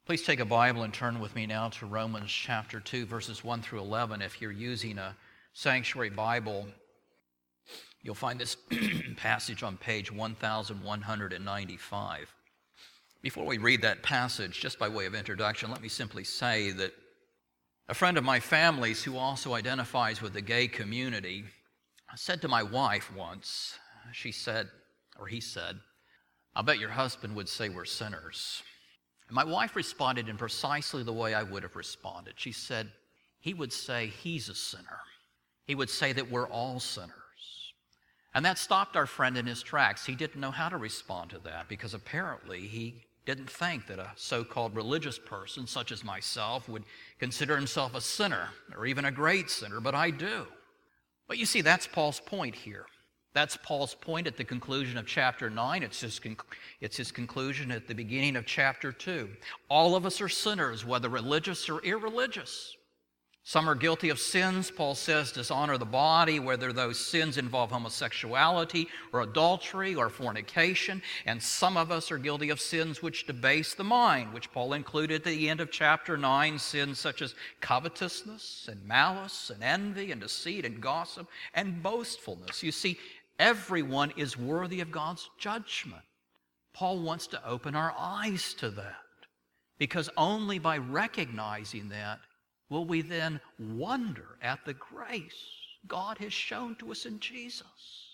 Please take a Bible and turn with me now to Romans chapter 2, verses 1 through 11. If you're using a Sanctuary Bible, you'll find this passage on page 1195. Before we read that passage, just by way of introduction, let me simply say that a friend of my family's who also identifies with the gay community said to my wife once, he said, "I'll bet your husband would say we're sinners." And my wife responded in precisely the way I would have responded. She said, he would say he's a sinner. He would say that we're all sinners. And that stopped our friend in his tracks. He didn't know how to respond to that because apparently he didn't think that a so-called religious person such as myself would consider himself a sinner or even a great sinner, but I do. But you see, that's Paul's point here. That's Paul's point at the conclusion of chapter 9. It's his conclusion at the beginning of chapter 2. All of us are sinners, whether religious or irreligious. Some are guilty of sins, Paul says, dishonor the body, whether those sins involve homosexuality or adultery or fornication. And some of us are guilty of sins which debase the mind, which Paul included at the end of chapter 9, sins such as covetousness and malice and envy and deceit and gossip and boastfulness. You see, everyone is worthy of God's judgment. Paul wants to open our eyes to that, because only by recognizing that will we then wonder at the grace God has shown to us in Jesus.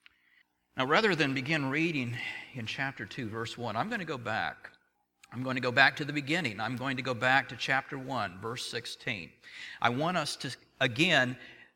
Now, rather than begin reading in chapter 2, verse 1, I'm going to go back. I'm going to go back to the beginning. I'm going to go back to chapter 1, verse 16. I want us to, again,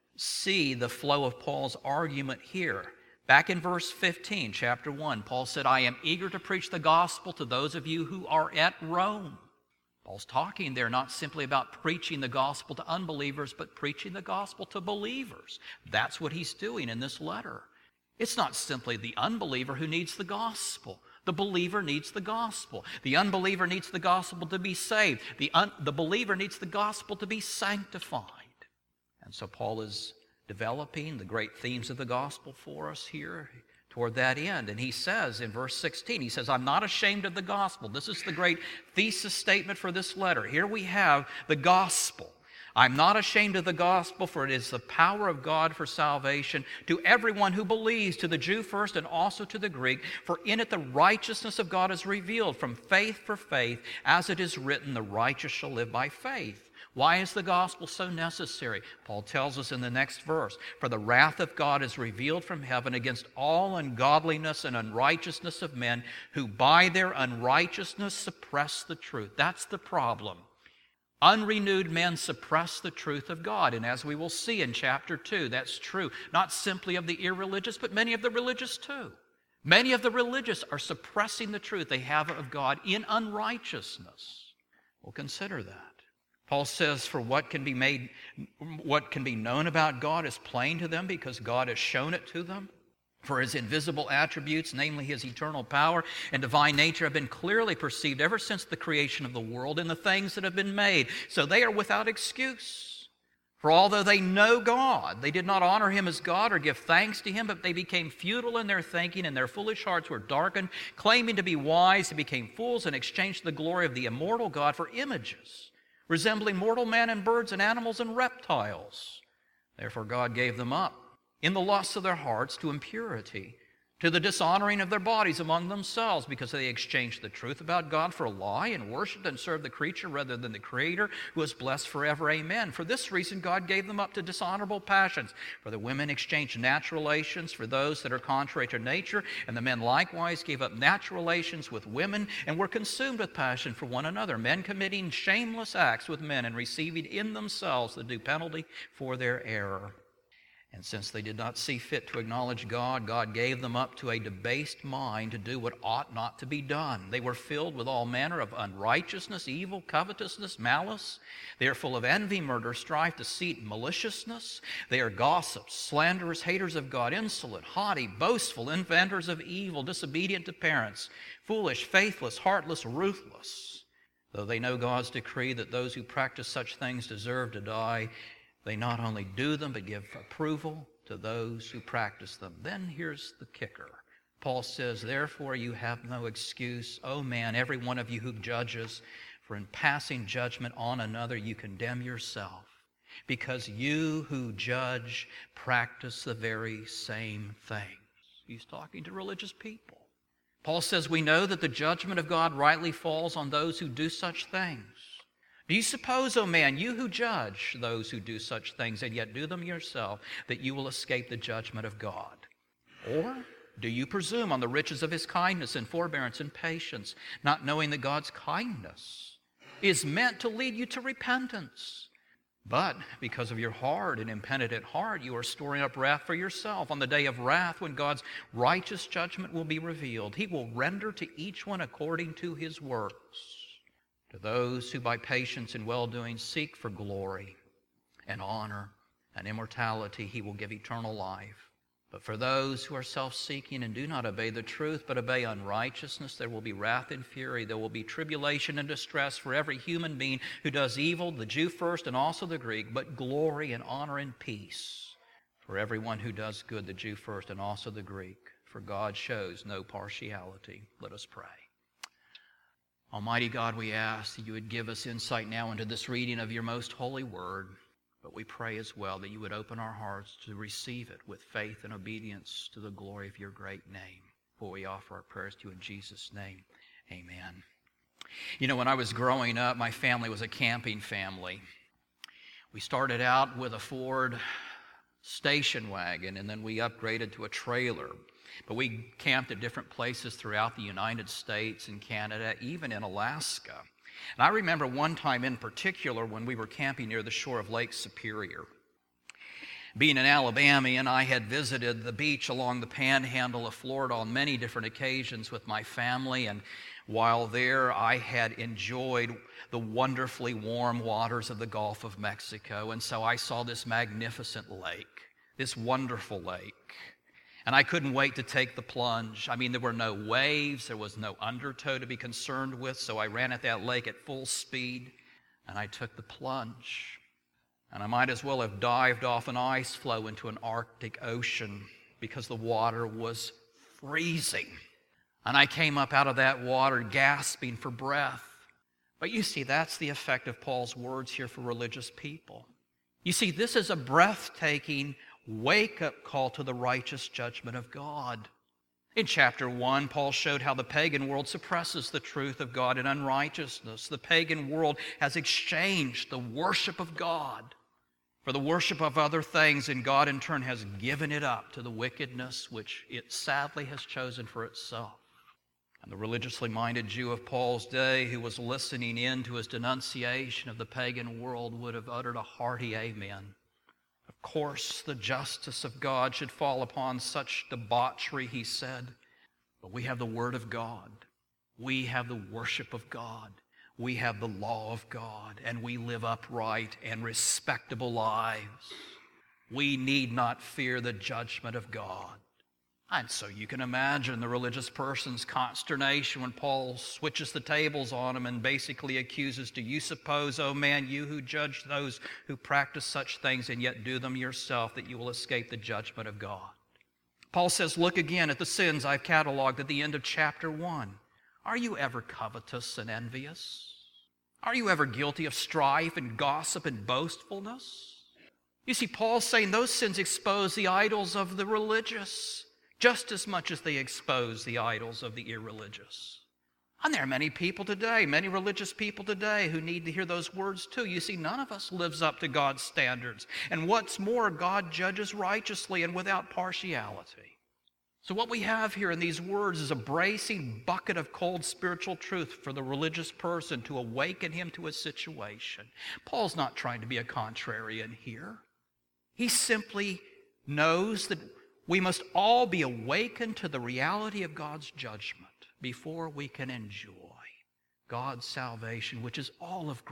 see the flow of Paul's argument here. Back in verse 15, chapter 1, Paul said, "I am eager to preach the gospel to those of you who are at Rome." Paul's talking there not simply about preaching the gospel to unbelievers, but preaching the gospel to believers. That's what he's doing in this letter. It's not simply the unbeliever who needs the gospel. The believer needs the gospel. The unbeliever needs the gospel to be saved. The believer needs the gospel to be sanctified. And so Paul is developing the great themes of the gospel for us here toward that end. And he says in verse 16, he says, "I'm not ashamed of the gospel." This is the great thesis statement for this letter. Here we have the gospel. "I'm not ashamed of the gospel, for it is the power of God for salvation to everyone who believes, to the Jew first and also to the Greek. For in it the righteousness of God is revealed from faith for faith, as it is written, the righteous shall live by faith." Why is the gospel so necessary? Paul tells us in the next verse, "For the wrath of God is revealed from heaven against all ungodliness and unrighteousness of men who by their unrighteousness suppress the truth." That's the problem. Unrenewed men suppress the truth of God. And as we will see in chapter 2, that's true not simply of the irreligious, but many of the religious too. Many of the religious are suppressing the truth they have of God in unrighteousness. We'll consider that. Paul says, "For what can be known about God is plain to them, because God has shown it to them. For his invisible attributes, namely his eternal power and divine nature, have been clearly perceived ever since the creation of the world in the things that have been made. So they are without excuse. For although they know God, they did not honor him as God or give thanks to him, but they became futile in their thinking, and their foolish hearts were darkened. Claiming to be wise, they became fools and exchanged the glory of the immortal God for images, resembling mortal man and birds and animals and reptiles. Therefore God gave them up in the lusts of their hearts to impurity, to the dishonoring of their bodies among themselves, because they exchanged the truth about God for a lie and worshipped and served the creature rather than the Creator, who is blessed forever. Amen. For this reason God gave them up to dishonorable passions. For the women exchanged natural relations for those that are contrary to nature, and the men likewise gave up natural relations with women and were consumed with passion for one another, men committing shameless acts with men and receiving in themselves the due penalty for their error. And since they did not see fit to acknowledge God, God gave them up to a debased mind to do what ought not to be done. They were filled with all manner of unrighteousness, evil, covetousness, malice. They are full of envy, murder, strife, deceit, and maliciousness. They are gossips, slanderers, haters of God, insolent, haughty, boastful, inventors of evil, disobedient to parents, foolish, faithless, heartless, ruthless. Though they know God's decree that those who practice such things deserve to die, they not only do them, but give approval to those who practice them. Then here's the kicker. Paul says, "Therefore you have no excuse, O man, every one of you who judges. For in passing judgment on another, you condemn yourself, because you who judge practice the very same things. He's talking to religious people. Paul says, we know that the judgment of God rightly falls on those who do such things. Do you suppose, O man, you who judge those who do such things and yet do them yourself, that you will escape the judgment of God? Or do you presume on the riches of his kindness and forbearance and patience, not knowing that God's kindness is meant to lead you to repentance? But because of your hard and impenitent heart, you are storing up wrath for yourself on the day of wrath, when God's righteous judgment will be revealed. He will render to each one according to his works. To those who by patience and well-doing seek for glory and honor and immortality, he will give eternal life. But for those who are self-seeking and do not obey the truth, but obey unrighteousness, there will be wrath and fury. There will be tribulation and distress for every human being who does evil, the Jew first and also the Greek, but glory and honor and peace for everyone who does good, the Jew first and also the Greek. For God shows no partiality. Let us pray. Almighty God, we ask that you would give us insight now into this reading of your most holy word. But we pray as well that you would open our hearts to receive it with faith and obedience to the glory of your great name. For we offer our prayers to you in Jesus' name. Amen. You know, when I was growing up, my family was a camping family. We started out with a Ford station wagon, and then we upgraded to a trailer. But we camped at different places throughout the United States and Canada, even in Alaska. And I remember one time in particular when we were camping near the shore of Lake Superior. Being an Alabamian, I had visited the beach along the panhandle of Florida on many different occasions with my family, and while there I had enjoyed the wonderfully warm waters of the Gulf of Mexico. And so I saw this magnificent lake, this wonderful lake. And I couldn't wait to take the plunge. I mean, there were no waves, there was no undertow to be concerned with, so I ran at that lake at full speed, and I took the plunge. And I might as well have dived off an ice floe into an Arctic Ocean, because the water was freezing. And I came up out of that water gasping for breath. But you see, that's the effect of Paul's words here for religious people. You see, this is a breathtaking wake-up call to the righteous judgment of God. In chapter 1, Paul showed how the pagan world suppresses the truth of God in unrighteousness. The pagan world has exchanged the worship of God for the worship of other things, and God in turn has given it up to the wickedness which it sadly has chosen for itself. And the religiously minded Jew of Paul's day, who was listening in to his denunciation of the pagan world, would have uttered a hearty amen. Of course, the justice of God should fall upon such debauchery, he said. But we have the Word of God. We have the worship of God. We have the law of God. And we live upright and respectable lives. We need not fear the judgment of God. And so you can imagine the religious person's consternation when Paul switches the tables on him and basically accuses, do you suppose, O man, you who judge those who practice such things and yet do them yourself, that you will escape the judgment of God? Paul says, look again at the sins I've cataloged at the end of chapter 1. Are you ever covetous and envious? Are you ever guilty of strife and gossip and boastfulness? You see, Paul's saying those sins expose the idols of the religious just as much as they expose the idols of the irreligious. And there are many people today, many religious people today, who need to hear those words too. You see, none of us lives up to God's standards. And what's more, God judges righteously and without partiality. So what we have here in these words is a bracing bucket of cold spiritual truth for the religious person to awaken him to a situation. Paul's not trying to be a contrarian here. He simply knows that we must all be awakened to the reality of God's judgment before we can enjoy God's salvation, which is all of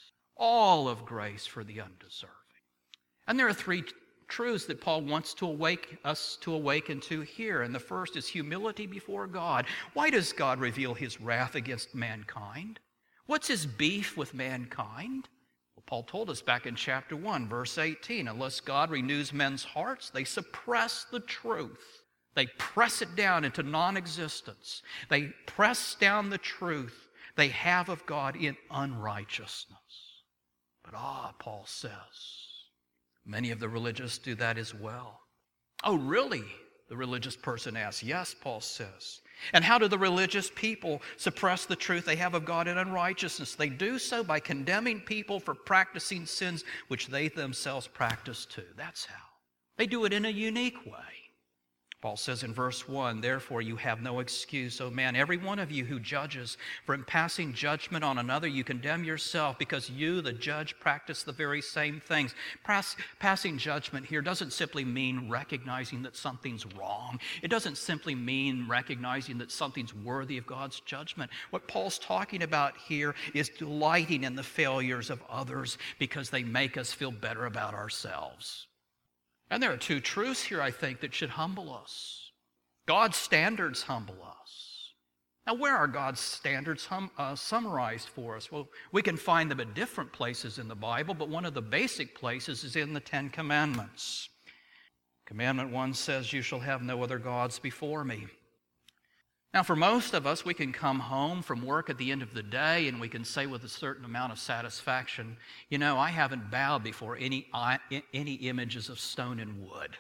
grace for the undeserving. And there are three truths that Paul wants to awaken to here. And the first is humility before God. Why does God reveal his wrath against mankind? What's his beef with mankind? Paul told us back in chapter 1, verse 18, unless God renews men's hearts, they suppress the truth. They press it down into non-existence. They press down the truth. they have of God in unrighteousness. But Paul says, many of the religious do that as well. Oh, really? The religious person asks. Yes, Paul says. And how do the religious people suppress the truth they have of God in unrighteousness? They do so by condemning people for practicing sins which they themselves practice too. That's how. They do it in a unique way. Paul says in verse 1, therefore you have no excuse, O man, every one of you who judges, for in passing judgment on another you condemn yourself, because you, the judge, practice the very same things. Passing judgment here doesn't simply mean recognizing that something's wrong. It doesn't simply mean recognizing that something's worthy of God's judgment. What Paul's talking about here is delighting in the failures of others because they make us feel better about ourselves. And there are two truths here, I think, that should humble us. God's standards humble us. Now, where are God's standards summarized for us? Well, we can find them at different places in the Bible, but one of the basic places is in the Ten Commandments. Commandment 1 says, you shall have no other gods before me. Now, for most of us, we can come home from work at the end of the day and we can say with a certain amount of satisfaction, you know, I haven't bowed before any images of stone and wood.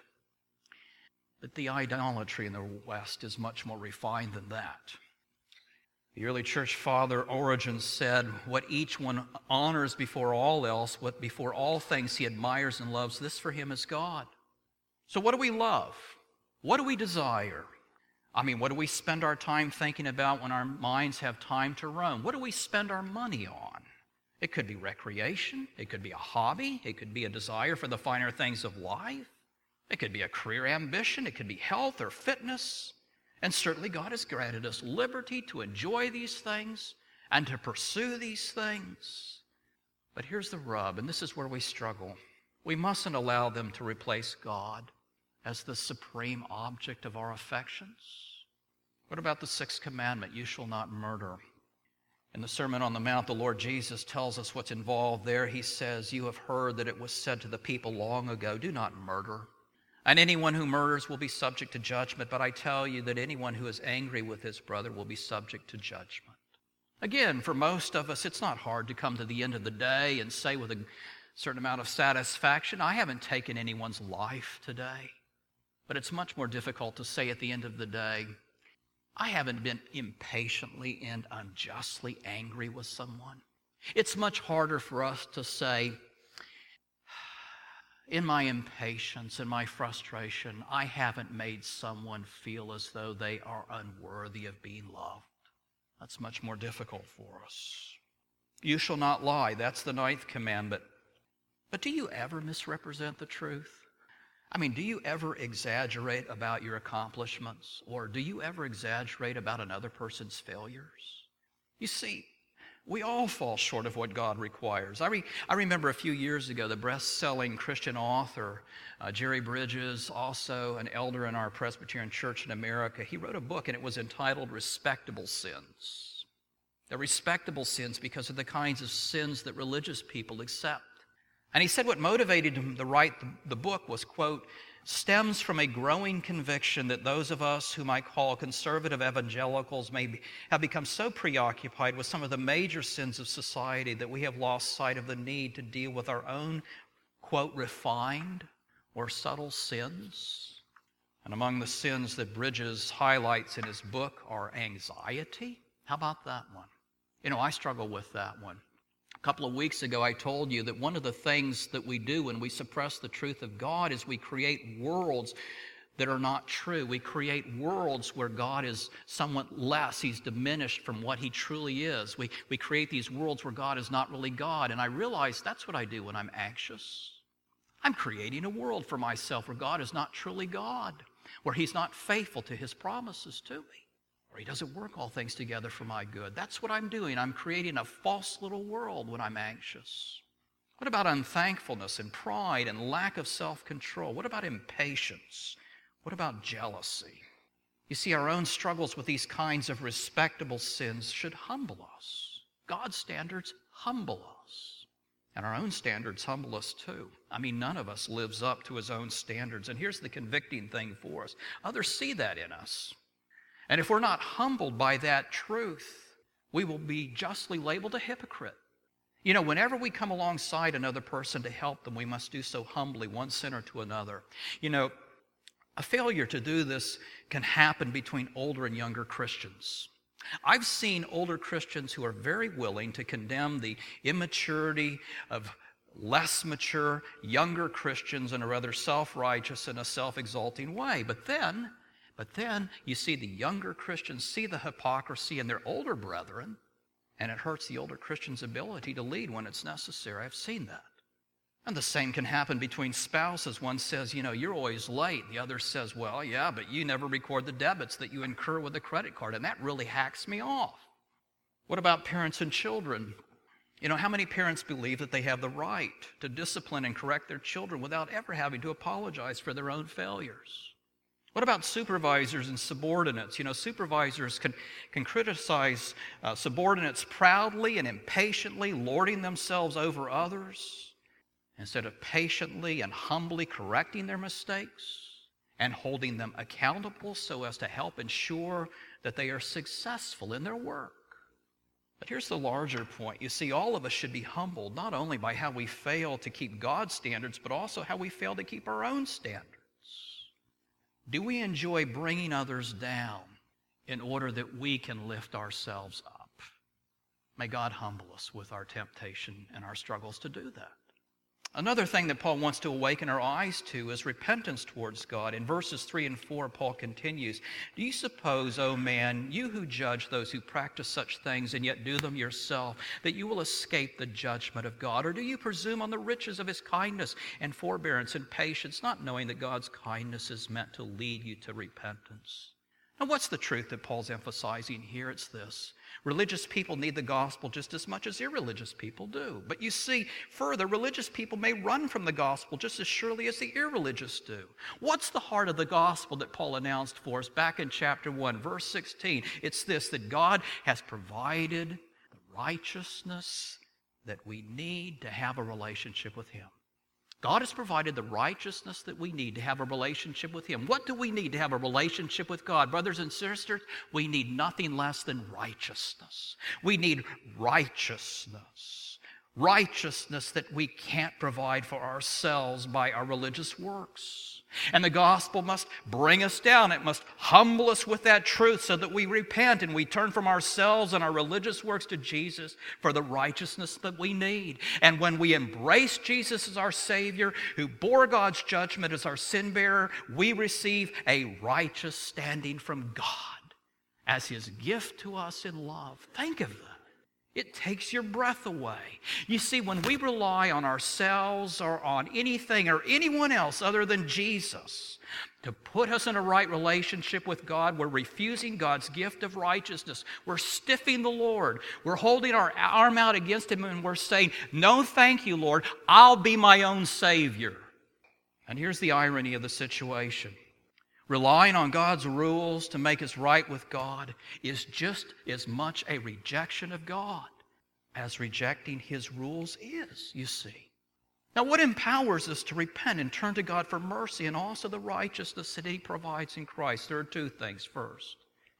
But the idolatry in the West is much more refined than that. The early church father Origen said, what each one honors before all else, what before all things he admires and loves, this for him is God. So what do we love? What do we desire? I mean, what do we spend our time thinking about when our minds have time to roam? What do we spend our money on? It could be recreation. It could be a hobby. It could be a desire for the finer things of life. It could be a career ambition. It could be health or fitness. And certainly God has granted us liberty to enjoy these things and to pursue these things. But here's the rub, and this is where we struggle. We mustn't allow them to replace God as the supreme object of our affections. What about the sixth commandment, you shall not murder? In the Sermon on the Mount, the Lord Jesus tells us what's involved there. He says, you have heard that it was said to the people long ago, do not murder. And anyone who murders will be subject to judgment, but I tell you that anyone who is angry with his brother will be subject to judgment. Again, for most of us, it's not hard to come to the end of the day and say with a certain amount of satisfaction, I haven't taken anyone's life today. But it's much more difficult to say at the end of the day, I haven't been impatiently and unjustly angry with someone. It's much harder for us to say, in my impatience and my frustration, I haven't made someone feel as though they are unworthy of being loved. That's much more difficult for us. You shall not lie. That's the ninth commandment. But do you ever misrepresent the truth? I mean, do you ever exaggerate about your accomplishments? Or do you ever exaggerate about another person's failures? You see, we all fall short of what God requires. I remember a few years ago, the best-selling Christian author, Jerry Bridges, also an elder in our Presbyterian Church in America, he wrote a book and it was entitled Respectable Sins. They're respectable sins because of the kinds of sins that religious people accept. And he said what motivated him to write the book was, quote, stems from a growing conviction that those of us whom I call conservative evangelicals have become so preoccupied with some of the major sins of society that we have lost sight of the need to deal with our own, quote, refined or subtle sins. And among the sins that Bridges highlights in his book are anxiety. How about that one? You know, I struggle with that one. A couple of weeks ago, I told you that one of the things that we do when we suppress the truth of God is we create worlds that are not true. We create worlds where God is somewhat less. He's diminished from what he truly is. We create these worlds where God is not really God. And I realize that's what I do when I'm anxious. I'm creating a world for myself where God is not truly God, where he's not faithful to his promises to me, or he doesn't work all things together for my good. That's what I'm doing. I'm creating a false little world when I'm anxious. What about unthankfulness and pride and lack of self-control? What about impatience? What about jealousy? You see, our own struggles with these kinds of respectable sins should humble us. God's standards humble us. And our own standards humble us too. I mean, none of us lives up to his own standards. And here's the convicting thing for us. Others see that in us. And if we're not humbled by that truth, we will be justly labeled a hypocrite. You know, whenever we come alongside another person to help them, we must do so humbly, one sinner to another. You know, a failure to do this can happen between older and younger Christians. I've seen older Christians who are very willing to condemn the immaturity of less mature, younger Christians in a rather self-righteous and a self-exalting way. But then you see the younger Christians see the hypocrisy in their older brethren, and it hurts the older Christian's ability to lead when it's necessary. I've seen that. And the same can happen between spouses. One says, you know, you're always late. The other says, well, yeah, but you never record the debits that you incur with a credit card, and that really hacks me off. What about parents and children? You know, how many parents believe that they have the right to discipline and correct their children without ever having to apologize for their own failures? What about supervisors and subordinates? You know, supervisors can criticize subordinates proudly and impatiently, lording themselves over others, instead of patiently and humbly correcting their mistakes and holding them accountable so as to help ensure that they are successful in their work. But here's the larger point. You see, all of us should be humbled not only by how we fail to keep God's standards, but also how we fail to keep our own standards. Do we enjoy bringing others down in order that we can lift ourselves up? May God humble us with our temptation and our struggles to do that. Another thing that Paul wants to awaken our eyes to is repentance towards God. In verses 3 and 4, Paul continues, do you suppose, O man, you who judge those who practice such things and yet do them yourself, that you will escape the judgment of God? Or do you presume on the riches of his kindness and forbearance and patience, not knowing that God's kindness is meant to lead you to repentance? Now, what's the truth that Paul's emphasizing here? It's this. Religious people need the gospel just as much as irreligious people do. But you see, further, religious people may run from the gospel just as surely as the irreligious do. What's the heart of the gospel that Paul announced for us back in chapter 1, verse 16? It's this, that God has provided the righteousness that we need to have a relationship with him. God has provided the righteousness that we need to have a relationship with him. What do we need to have a relationship with God? Brothers and sisters, we need nothing less than righteousness. We need righteousness. Righteousness that we can't provide for ourselves by our religious works. And the gospel must bring us down. It must humble us with that truth so that we repent and we turn from ourselves and our religious works to Jesus for the righteousness that we need. And when we embrace Jesus as our Savior, who bore God's judgment as our sin bearer, we receive a righteous standing from God as his gift to us in love. Think of that. It takes your breath away. You see, when we rely on ourselves or on anything or anyone else other than Jesus to put us in a right relationship with God, we're refusing God's gift of righteousness. We're stiffing the Lord. We're holding our arm out against him and we're saying, no, thank you, Lord. I'll be my own Savior. And here's the irony of the situation. Relying on God's rules to make us right with God is just as much a rejection of God as rejecting his rules is, you see. Now, what empowers us to repent and turn to God for mercy and also the righteousness that he provides in Christ? There are two things. First,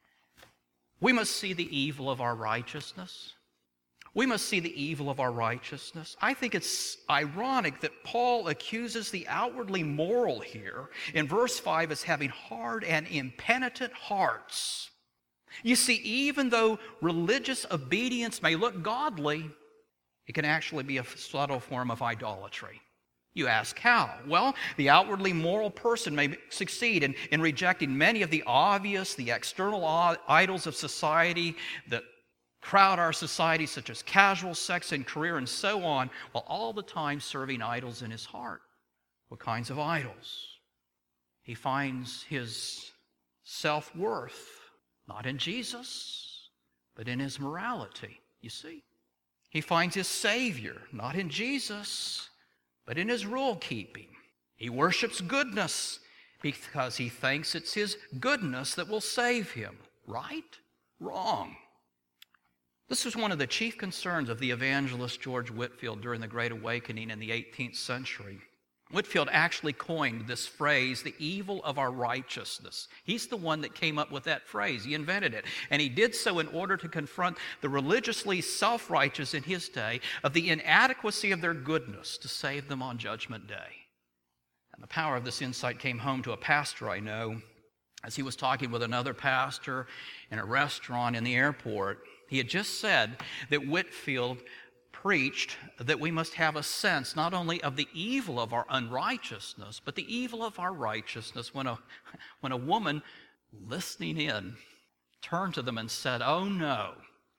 we must see the evil of our righteousness. We must see the evil of our righteousness. I think it's ironic that Paul accuses the outwardly moral here in verse 5 as having hard and impenitent hearts. You see, even though religious obedience may look godly, it can actually be a subtle form of idolatry. You ask how? Well, the outwardly moral person may succeed in rejecting many of the obvious, the external idols of society that crowd our society, such as casual sex and career and so on, while all the time serving idols in his heart. What kinds of idols? He finds his self-worth not in Jesus, but in his morality, you see. He finds his Savior not in Jesus, but in his rule-keeping. He worships goodness because he thinks it's his goodness that will save him. Right? Wrong. This was one of the chief concerns of the evangelist George Whitefield during the Great Awakening in the 18th century. Whitefield actually coined this phrase, the evil of our righteousness. He's the one that came up with that phrase. He invented it. And he did so in order to confront the religiously self-righteous in his day of the inadequacy of their goodness to save them on Judgment Day. And the power of this insight came home to a pastor I know as he was talking with another pastor in a restaurant in the airport. He had just said that Whitefield preached that we must have a sense not only of the evil of our unrighteousness, but the evil of our righteousness when a woman listening in turned to them and said, oh no,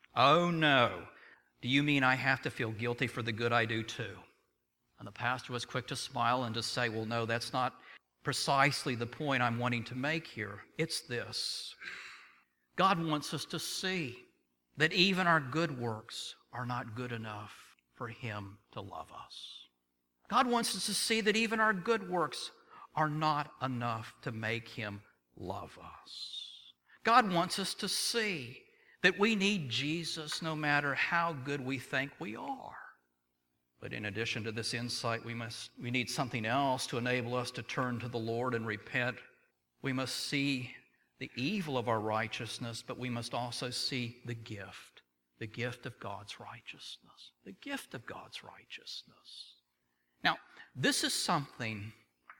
do you mean I have to feel guilty for the good I do too? And the pastor was quick to smile and to say, well, no, that's not precisely the point I'm wanting to make here. It's this. God wants us to see that even our good works are not good enough for Him to love us. God wants us to see that even our good works are not enough to make Him love us. God wants us to see that we need Jesus no matter how good we think we are. But in addition to this insight, we need something else to enable us to turn to the Lord and repent. We must see the evil of our righteousness, but we must also see the gift of God's righteousness. The gift of God's righteousness. Now, this is something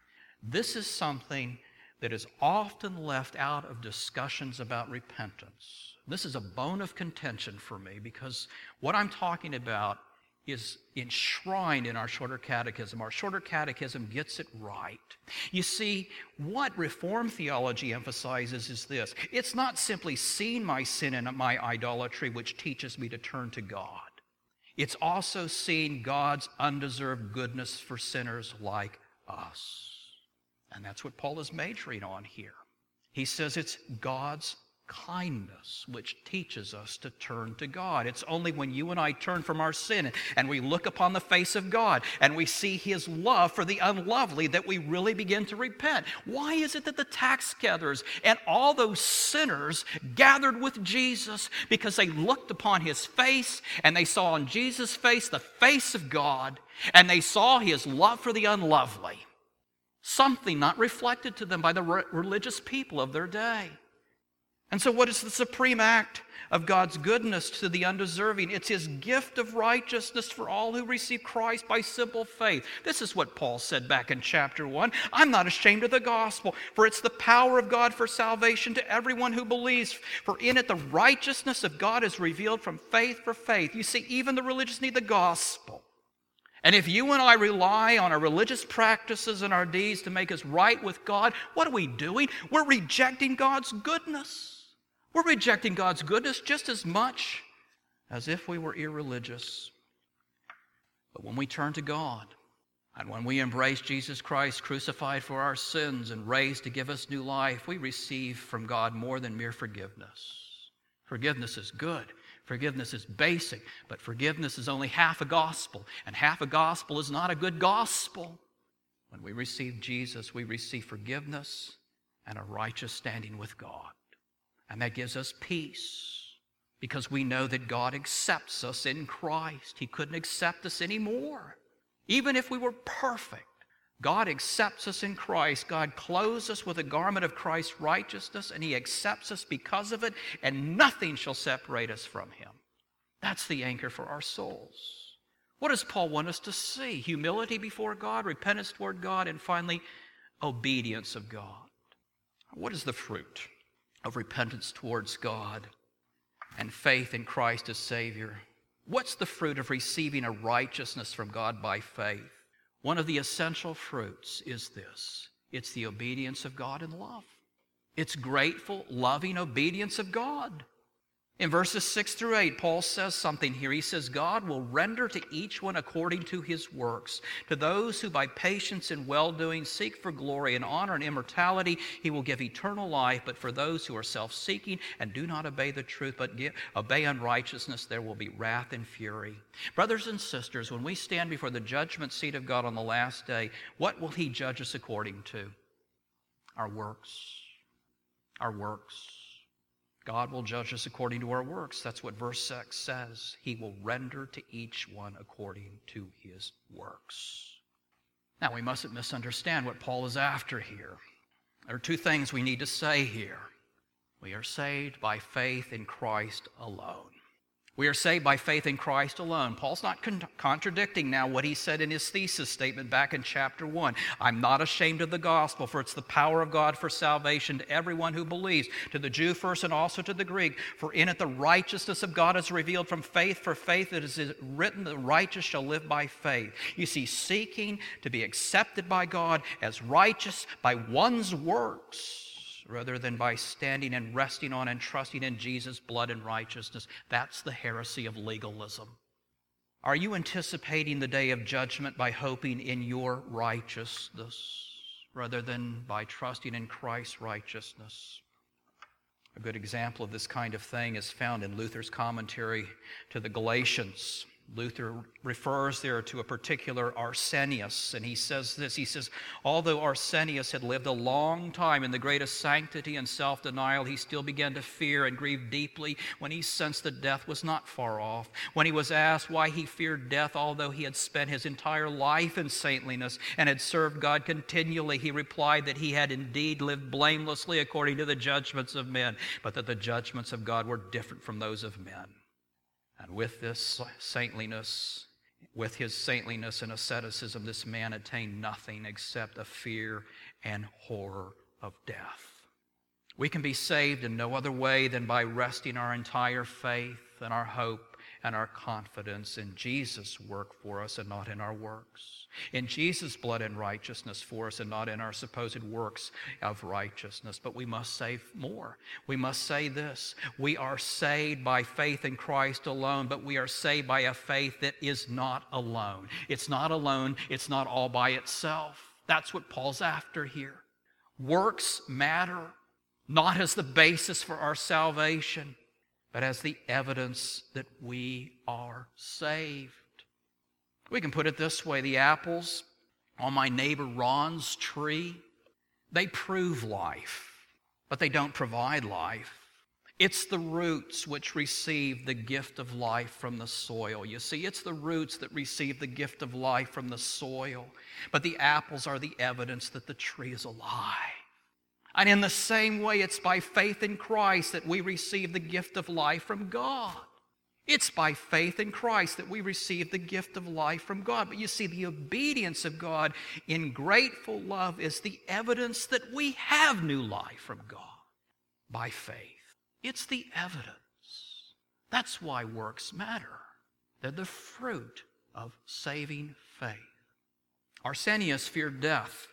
that is often left out of discussions about repentance. This is a bone of contention for me because what I'm talking about is enshrined in our Shorter Catechism. Our Shorter Catechism gets it right. You see, what Reformed theology emphasizes is this. It's not simply seeing my sin and my idolatry which teaches me to turn to God. It's also seeing God's undeserved goodness for sinners like us. And that's what Paul is majoring on here. He says it's God's kindness which teaches us to turn to God. It's only when you and I turn from our sin and we look upon the face of God and we see His love for the unlovely that we really begin to repent. Why is it that the tax gatherers and all those sinners gathered with Jesus? Because they looked upon His face and they saw on Jesus' face the face of God, and they saw His love for the unlovely. Something not reflected to them by the religious people of their day. And so what is the supreme act of God's goodness to the undeserving? It's His gift of righteousness for all who receive Christ by simple faith. This is what Paul said back in chapter 1. I'm not ashamed of the gospel, for it's the power of God for salvation to everyone who believes. For in it the righteousness of God is revealed from faith for faith. You see, even the religious need the gospel. And if you and I rely on our religious practices and our deeds to make us right with God, what are we doing? We're rejecting God's goodness. We're rejecting God's goodness just as much as if we were irreligious. But when we turn to God, and when we embrace Jesus Christ crucified for our sins and raised to give us new life, we receive from God more than mere forgiveness. Forgiveness is good. Forgiveness is basic, but forgiveness is only half a gospel, and half a gospel is not a good gospel. When we receive Jesus, we receive forgiveness and a righteous standing with God. And that gives us peace because we know that God accepts us in Christ. He couldn't accept us anymore. Even if we were perfect, God accepts us in Christ. God clothes us with a garment of Christ's righteousness, and He accepts us because of it, and nothing shall separate us from Him. That's the anchor for our souls. What does Paul want us to see? Humility before God, repentance toward God, and finally, obedience of God. What is the fruit of repentance towards God and faith in Christ as Savior? What's the fruit of receiving a righteousness from God by faith? One of the essential fruits is this. It's the obedience of God in love. It's grateful, loving obedience of God. In verses 6 through 8, Paul says something here. He says, God will render to each one according to his works. To those who by patience and well-doing seek for glory and honor and immortality, He will give eternal life. But for those who are self-seeking and do not obey the truth, but obey unrighteousness, there will be wrath and fury. Brothers and sisters, when we stand before the judgment seat of God on the last day, what will He judge us according to? Our works. Our works. God will judge us according to our works. That's what verse 6 says. He will render to each one according to his works. Now, we mustn't misunderstand what Paul is after here. There are two things we need to say here. We are saved by faith in Christ alone. We are saved by faith in Christ alone. Paul's not contradicting now what he said in his thesis statement back in chapter 1. I'm not ashamed of the gospel, for it's the power of God for salvation to everyone who believes, to the Jew first and also to the Greek. For in it the righteousness of God is revealed from faith for faith. It is written, the righteous shall live by faith. You see, seeking to be accepted by God as righteous by one's works, rather than by standing and resting on and trusting in Jesus' blood and righteousness. That's the heresy of legalism. Are you anticipating the day of judgment by hoping in your righteousness rather than by trusting in Christ's righteousness? A good example of this kind of thing is found in Luther's commentary to the Galatians. Luther refers there to a particular Arsenius, and he says this. He says, although Arsenius had lived a long time in the greatest sanctity and self-denial, he still began to fear and grieve deeply when he sensed that death was not far off. When he was asked why he feared death, although he had spent his entire life in saintliness and had served God continually, he replied that he had indeed lived blamelessly according to the judgments of men, but that the judgments of God were different from those of men. And with this saintliness, with his saintliness and asceticism, this man attained nothing except a fear and horror of death. We can be saved in no other way than by resting our entire faith and our hope and our confidence in Jesus' work for us and not in our works. In Jesus' blood and righteousness for us and not in our supposed works of righteousness. But we must say more. We must say this. We are saved by faith in Christ alone, but we are saved by a faith that is not alone. It's not alone. It's not all by itself. That's what Paul's after here. Works matter not as the basis for our salvation, but as the evidence that we are saved. We can put it this way. The apples on my neighbor Ron's tree, they prove life, but they don't provide life. It's the roots which receive the gift of life from the soil. You see, it's the roots that receive the gift of life from the soil, but the apples are the evidence that the tree is alive. And in the same way, it's by faith in Christ that we receive the gift of life from God. It's by faith in Christ that we receive the gift of life from God. But you see, the obedience of God in grateful love is the evidence that we have new life from God by faith. It's the evidence. That's why works matter. They're the fruit of saving faith. Arsenius feared death.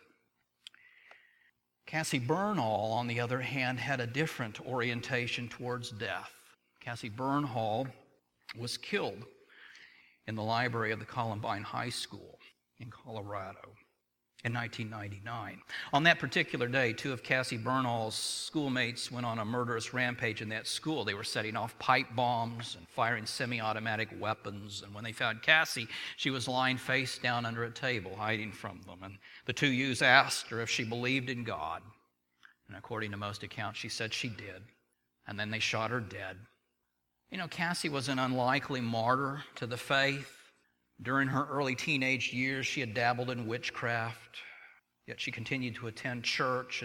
Cassie Bernhal, on the other hand, had a different orientation towards death. Cassie Bernhal was killed in the library of the Columbine High School in Colorado in 1999. On that particular day, two of Cassie Bernhal's schoolmates went on a murderous rampage in that school. They were setting off pipe bombs and firing semi-automatic weapons. And when they found Cassie, she was lying face down under a table, hiding from them. And the two youths asked her if she believed in God. And according to most accounts, she said she did. And then they shot her dead. You know, Cassie was an unlikely martyr to the faith. During her early teenage years, she had dabbled in witchcraft, yet she continued to attend church